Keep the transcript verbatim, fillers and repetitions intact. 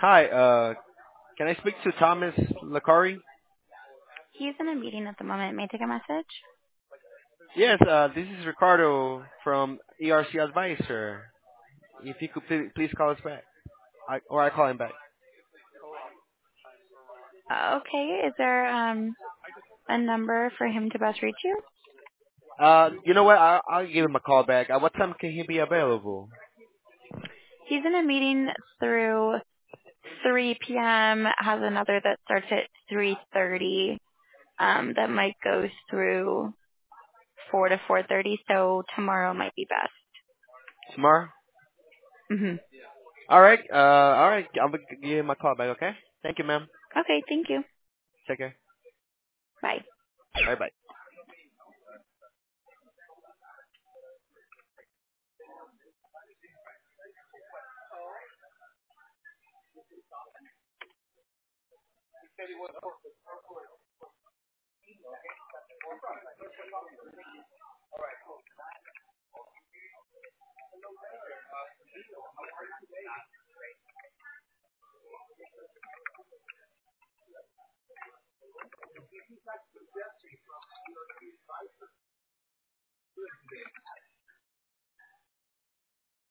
Hi, uh, can I speak to Thomas Lacari? He's in a meeting at the moment. May I take a message? Yes, uh, this is Ricardo from E R C Advisor. If you could please, please call us back, I, or I call him back. Uh, okay. Is there um a number for him to best reach you? Uh, you know what? I, I'll give him a call back. At what time can he be available? He's in a meeting through three p m. Has another that starts at three thirty. Um, that might go through four to four thirty. So tomorrow might be best. Tomorrow? Mhm. All right. Uh, all right. I'll give him a call back. Okay. Thank you, ma'am. Okay. Thank you. Take care. Bye. Bye bye.